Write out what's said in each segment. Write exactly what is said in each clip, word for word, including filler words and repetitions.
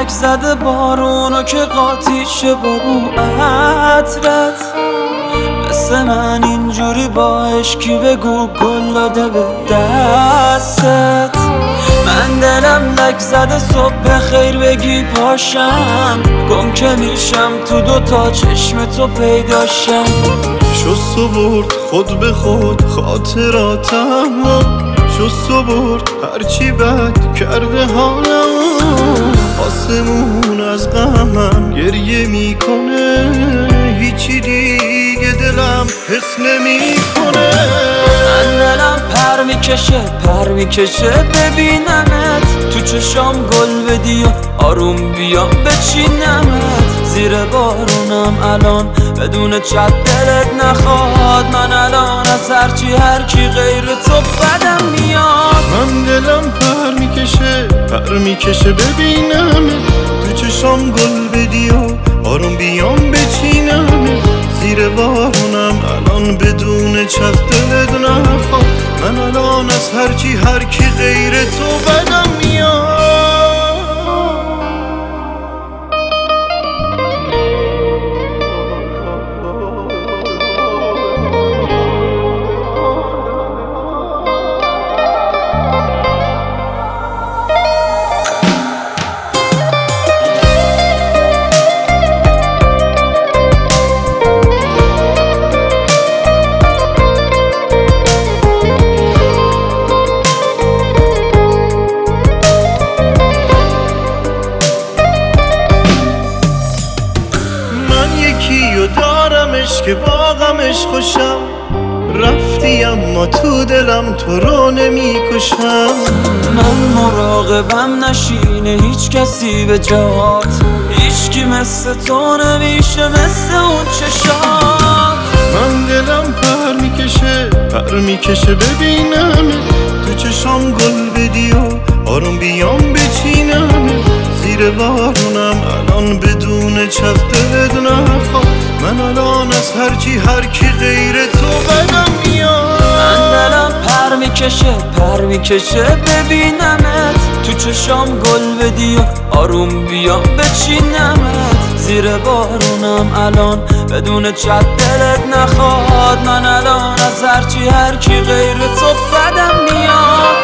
لک زده بارونو که قاطیشه با بو عطرت. مثل من اینجوری با عشقی بگو گل داده به دستت. من دلم لک زده صبح خیر بگی پاشم، گم که میشم تو دوتا چشم تو پیداشم. شست و برد خود به خود خاطراتم، شست و برد هرچی بد کرده حالم. آسمون از غمم گریه میکنه، هیچی دیگه دلم حس نمیکنه. من دلم پر میکشه پر میکشه ببینمت، تو چشام گل بدی و آروم بیام بچینمت. زیر بارونم الان بدون چت دلت نخواد، من الان از هرچی هرکی غیر تو بدم میاد. من دلم پر میکشه پر میکشه ببینمت، تو چشام گل بدی و آروم بیام بچینمت. زیر بارونم الان بدون چت دلت نخواد، من الان از هرچی هرکی غیر تو بدم میاد. یکیو دارمش که با غمش خوشم، رفتی اما تو دلم تو رو نمیکشم. من مراقبم نشینه هیچ کسی به جات، هیچکی مثل تو نمیشه مثل اون چشات. من دلم پر میکشه پر میکشه ببینم، تو چشام گل بدی و آروم بیام بچینم. زیر بارونم الان بدون چت دلت نخواد، من الان از هرچی هرکی غیر تو بدم میاد. من دلم پر میکشه پر میکشه ببینمت، تو چشام گل بدی و آروم بیام بچینمت. زیر بارونم الان بدون چت دلت نخواد، من الان از هرچی هرکی غیر تو بدم میاد.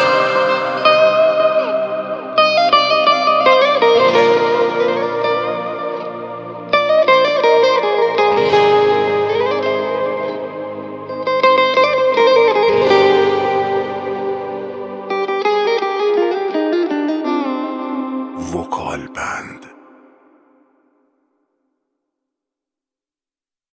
وکال بند.